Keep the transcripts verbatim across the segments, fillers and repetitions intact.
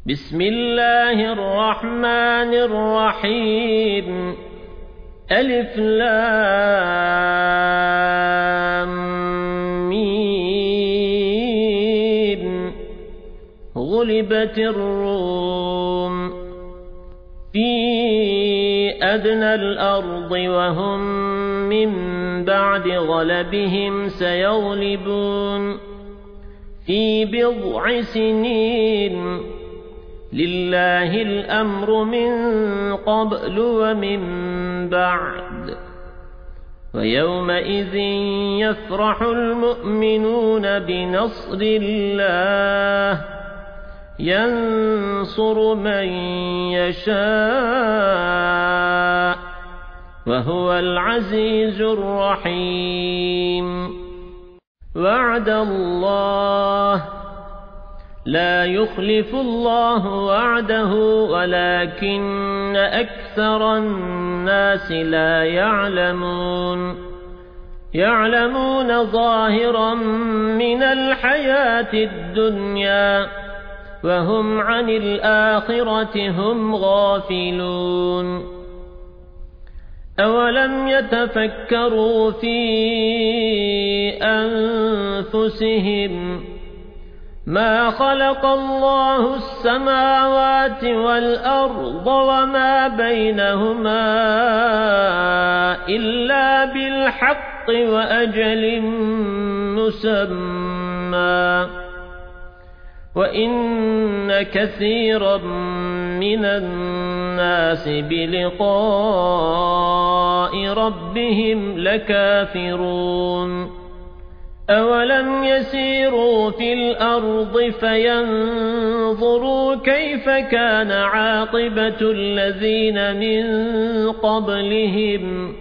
بسم الله الرحمن الرحيم ألف لام ميم غلبت الروم في أدنى الأرض وهم من بعد غلبهم سيغلبون في بضع سنين لله الأمر من قبل ومن بعد ويومئذ يفرح المؤمنون بنصر الله ينصر من يشاء وهو العزيز الرحيم وعد الله لا يخلف الله وعده ولكن أكثر الناس لا يعلمون يعلمون ظاهرا من الحياة الدنيا وهم عن الآخرة هم غافلون أولم يتفكروا في أنفسهم ما خلق الله السماوات والأرض وما بينهما إلا بالحق وأجل مسمى وإن كثيرا من الناس بلقاء ربهم لكافرون أولم يسيروا في الأرض فينظروا كيف كان عاقبة الذين من قبلهم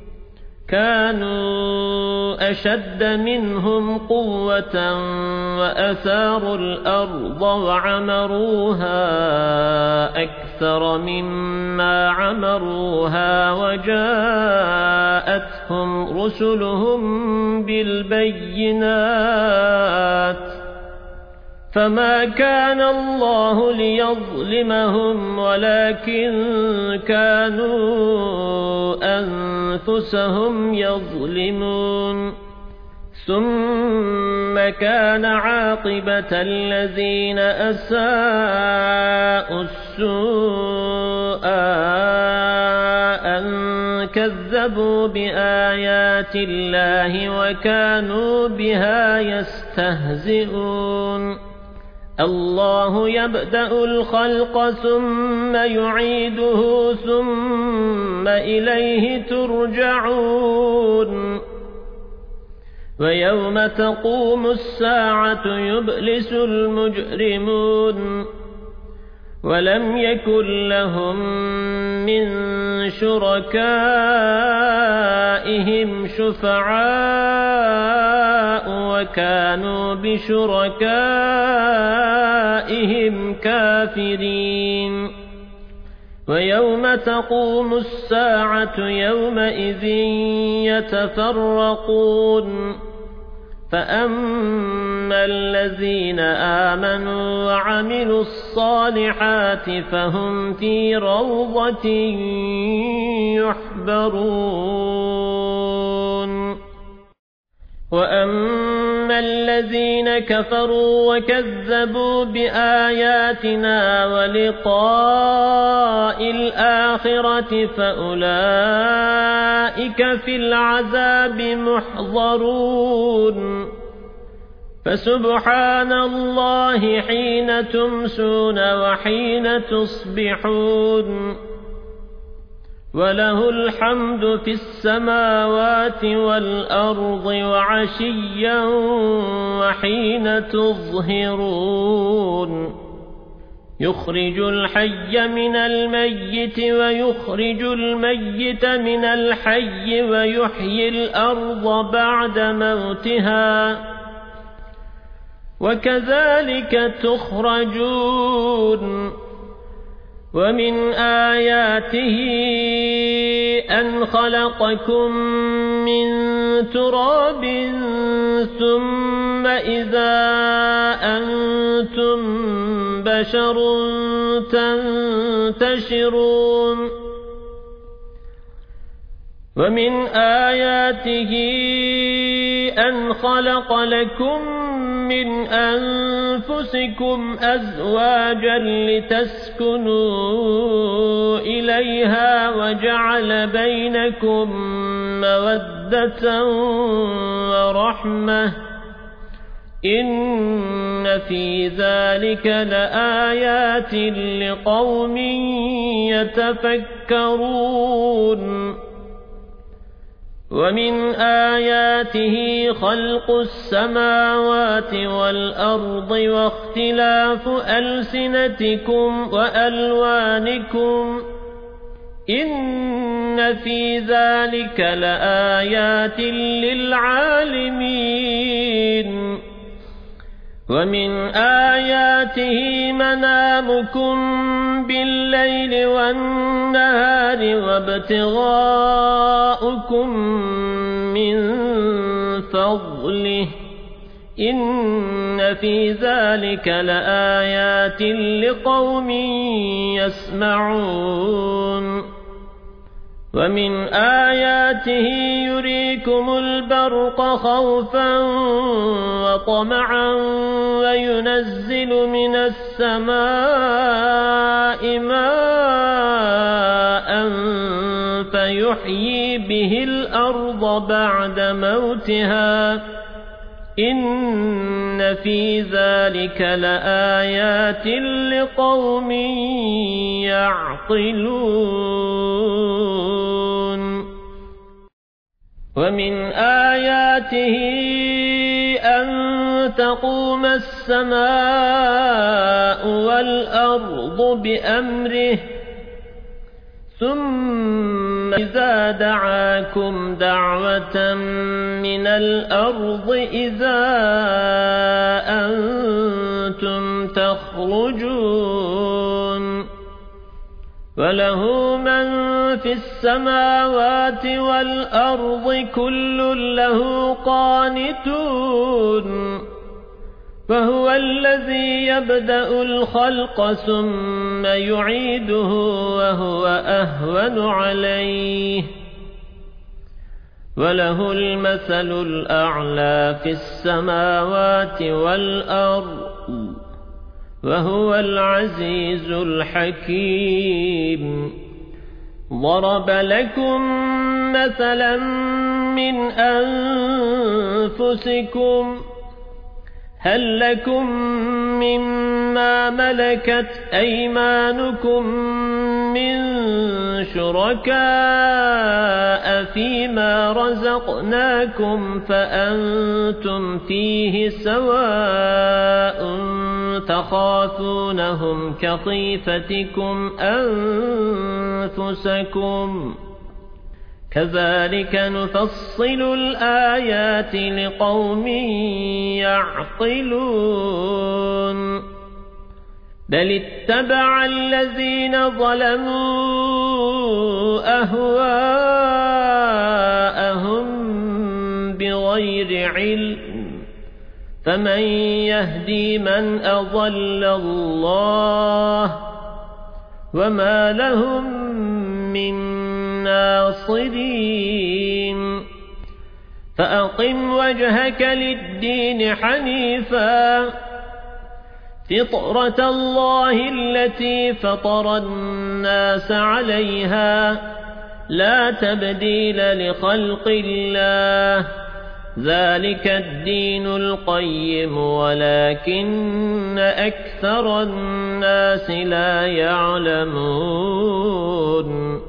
كانوا أشد منهم قوة وأثاروا الأرض وعمروها أكثر مما عمروها وجاءتهم رسلهم بالبينات فما كان الله ليظلمهم ولكن كانوا أنفسهم يظلمون ثم كان عاقبة الذين أساءوا السوء أن كذبوا بآيات الله وكانوا بها يستهزئون الله يبدأ الخلق ثم يعيده ثم إليه ترجعون ويوم تقوم الساعة يبلس المجرمون ولم يكن لهم من شركائهم شفعاء وكانوا بشركائهم كافرين ويوم تقوم الساعة يومئذ يتفرقون فأما الذين آمنوا وعملوا الصالحات فهم في روضة يحبرون وأما الذين كفروا وكذبوا بآياتنا ولقاء الآخرة فأولئك في العذاب محضرون فسبحان الله حين تمسون وحين تصبحون وله الحمد في السماوات والأرض وعشيا وحين تظهرون يخرج الحي من الميت ويخرج الميت من الحي ويحيي الأرض بعد موتها وكذلك تخرجون ومن آياته أن خلقكم من تراب ثم إذا أنتم بشر تنتشرون ومن آياته أن خلق لكم من أنفسكم أزواجا لتسكنوا إليها وجعل بينكم مودة ورحمة إن في ذلك لآيات لقوم يتفكرون ومن آياته خلق السماوات والأرض واختلاف ألسنتكم وألوانكم إن في ذلك لآيات للعالمين ومن آياته منامكم بالليل والنهار وابتغاؤكم من فضله إن في ذلك لآيات لقوم يسمعون ومن آياته يريكم البرق خوفا وطمعا وينزل من السماء ماء فيحيي به الأرض بعد موتها إن في ذلك لآيات لقوم يعقلون ومن آياته أن تقوم السماء والأرض بأمره ثم إذا دعاكم دعوة من الأرض إذا أنتم تخرجون وله من في السماوات والأرض كل له قانتون فهو الذي يبدأ الخلق ثم يعيده وهو أهون عليه وله المثل الأعلى في السماوات والأرض وهو العزيز الحكيم ضرب لكم مثلا من أنفسكم هل لكم مما ملكت أيمانكم من شركاء فيما رزقناكم فأنتم فيه سواء تخافونهم كخيفتكم أنفسكم كذلك نفصل الآيات لقوم يعقلون بل اتبع الذين ظلموا أهواءهم بغير علم فمن يهدي من أضل الله وما لهم من ناصرين فأقم وجهك للدين حنيفا فطرة الله التي فطر الناس عليها لا تبديل لخلق الله ذلك الدين القيم ولكن أكثر الناس لا يعلمون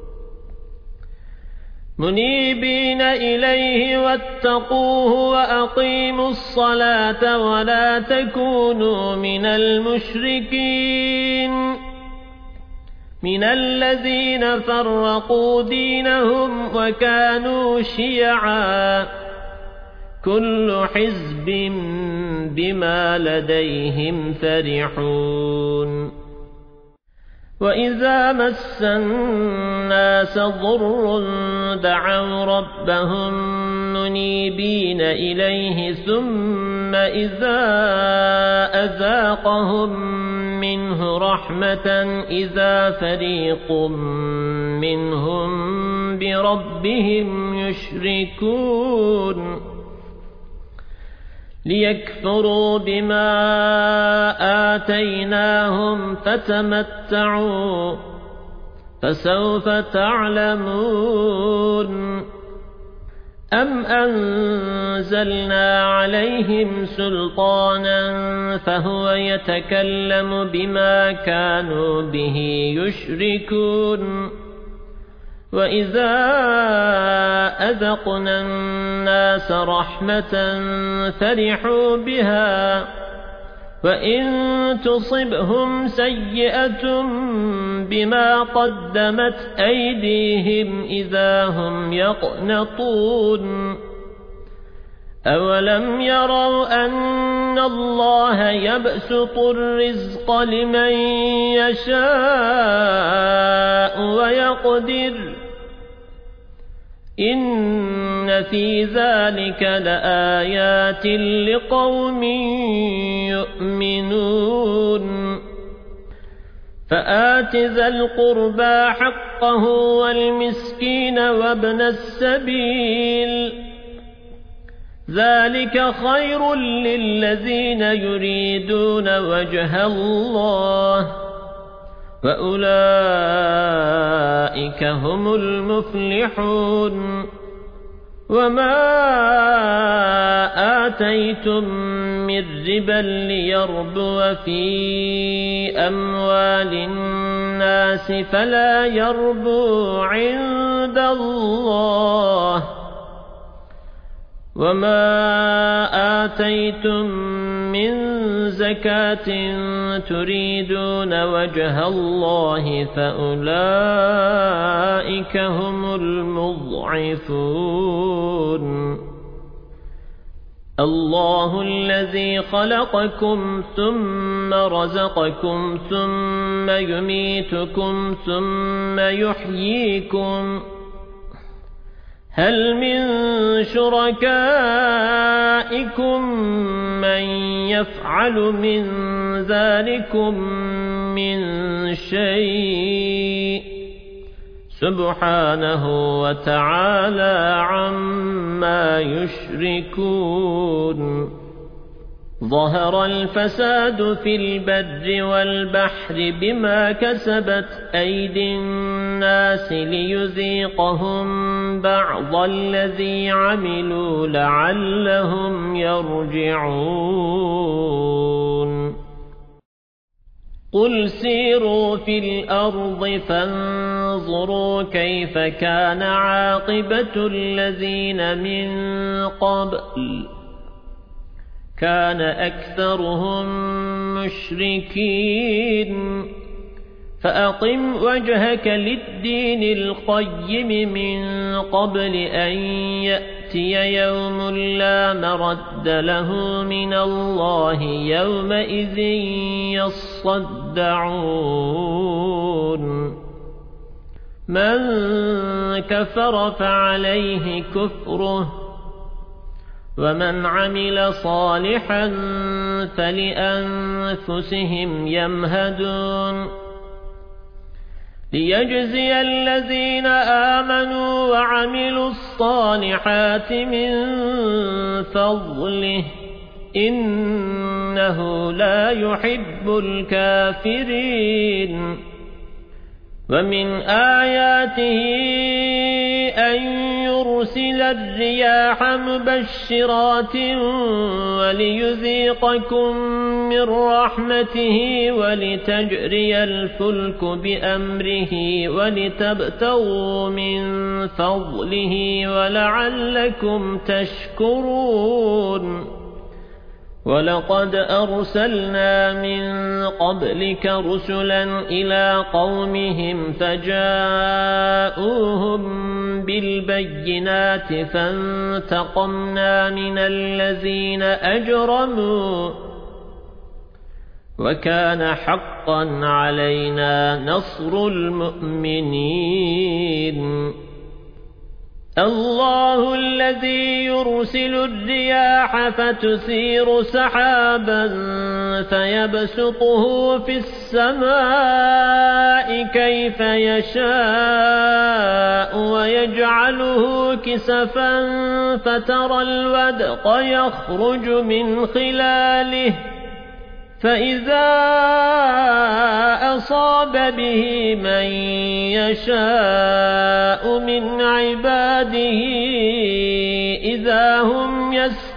منيبين إليه واتقوه وأقيموا الصلاة ولا تكونوا من المشركين من الذين فرقوا دينهم وكانوا شيعا كل حزب بما لديهم فرحون وإذا مس الناس ضر دعوا ربهم منيبين إليه ثم إذا أذاقهم منه رحمة إذا فريق منهم بربهم يشركون ليكفروا بما آتيناهم فتمتعوا فسوف تعلمون أم أنزلنا عليهم سلطانا فهو يتكلم بما كانوا به يشركون وإذا أذقنا الناس رحمة فرحوا بها وإن تصبهم سيئة بما قدمت أيديهم إذا هم يقنطون أولم يروا أن الله يبسط الرزق لمن يشاء ويقدر إن في ذلك لآيات لقوم يؤمنون فآت ذا القربى حقه والمسكين وابن السبيل ذلك خير للذين يريدون وجه الله وأولئك هم المفلحون وما آتيتم من ربا ليربو في أموال الناس فلا يربو عند الله وما آتيتم من زكاة تريدون وجه الله فأولئك هم المضعفون الله الذي خلقكم ثم رزقكم ثم يميتكم ثم يحييكم هل من شركائكم من يفعل من ذلكم من شيء سبحانه وتعالى عما يشركون ظهر الفساد في البر والبحر بما كسبت أيدي الناس ليذيقهم بعض الذي عملوا لعلهم يرجعون قل سيروا في الأرض فانظروا كيف كان عاقبة الذين من قبل كان أكثرهم مشركين فأقم وجهك للدين القيم من قبل أن يأتي يوم لا مرد له من الله يومئذ يصدعون من كفر فعليه كفره ومن عمل صالحا فلأنفسهم يمهدون ليجزي الذين آمنوا وعملوا الصالحات من فضله إنه لا يحب الكافرين ومن آياته أن يرسل الرياح مبشرات وليذيقكم من رحمته ولتجري الفلك بأمره ولتبتغوا من فضله ولعلكم تشكرون ولقد أرسلنا من قبلك رسلا إلى قومهم فجاءوهم بالبينات فانتقمنا من الذين أجرموا وكان حقا علينا نصر المؤمنين الله الذي يرسل الرياح فتثير سحابا فيبسطه في السماء كيف يشاء ويجعله كسفا فترى الودق يخرج من خلاله فإذا أصاب به من يشاء من عباده إذا هم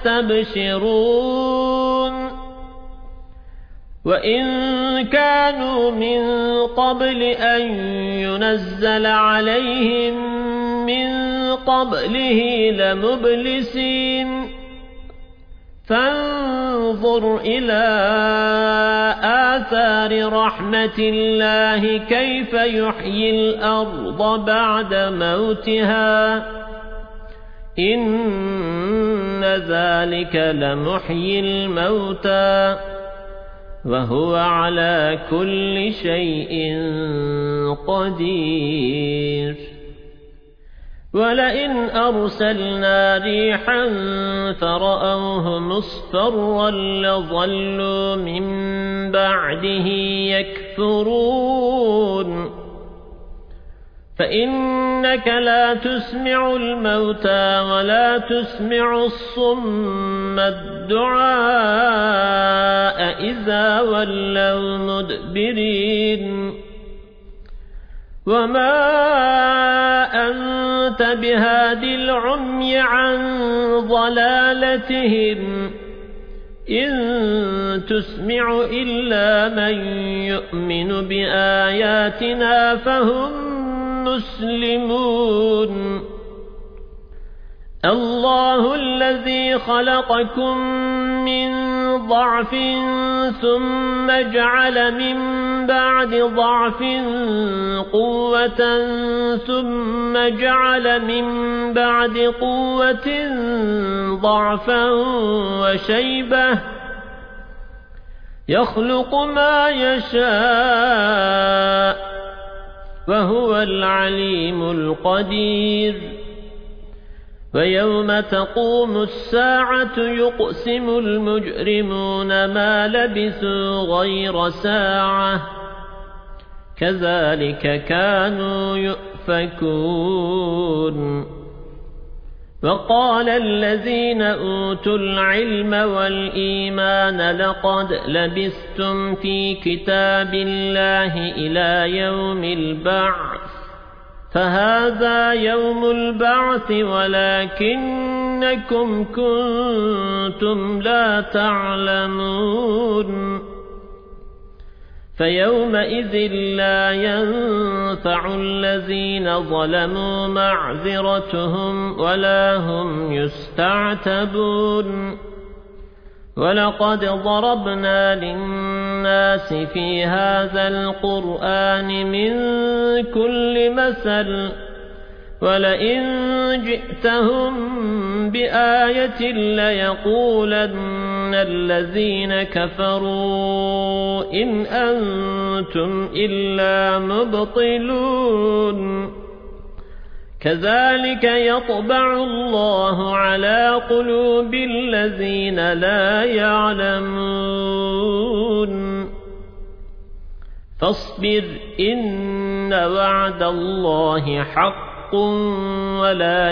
يستبشرون وإن كانوا من قبل أن ينزل عليهم من قبله لمبلسين فانظر إلى آثار رحمة الله كيف يحيي الأرض بعد موتها إن ذلك لمحيي الموتى وهو على كل شيء قدير ولئن أرسلنا ريحا فرأوه مصفرا لظلوا من بعده يكفرون فإنك لا تسمع الموتى ولا تسمع الصم الدعاء إذا ولوا مدبرين وما أنت بهاد العمي عن ضلالتهم إن تسمع إلا من يؤمن بآياتنا فهم مسلمون الله الذي خلقكم من ضعف ثم جعل من بعد ضعف قوة ثم جعل من بعد قوة ضعفا وشيبة يخلق ما يشاء وهو العليم القدير ويوم تقوم الساعة يقسم المجرمون ما لبثوا غير ساعة كذلك كانوا يؤفكون وقال الذين أوتوا العلم والإيمان لقد لبثتم في كتاب الله إلى يوم البعث فهذا يوم البعث ولكنكم كنتم لا تعلمون فيومئذ لا ينفع الذين ظلموا معذرتهم ولا هم يستعتبون ولقد ضربنا للناس في هذا القرآن من كل مثل ولئن جئتهم بآية ليقولن الذين كفروا إن أنتم إلا مبطلون كذلك يطبع الله على قلوب الذين لا يعلمون فاصبر إن وعد الله حق ولا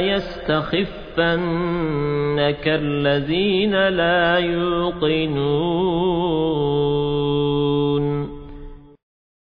يستخفنك الذين لا يوقنون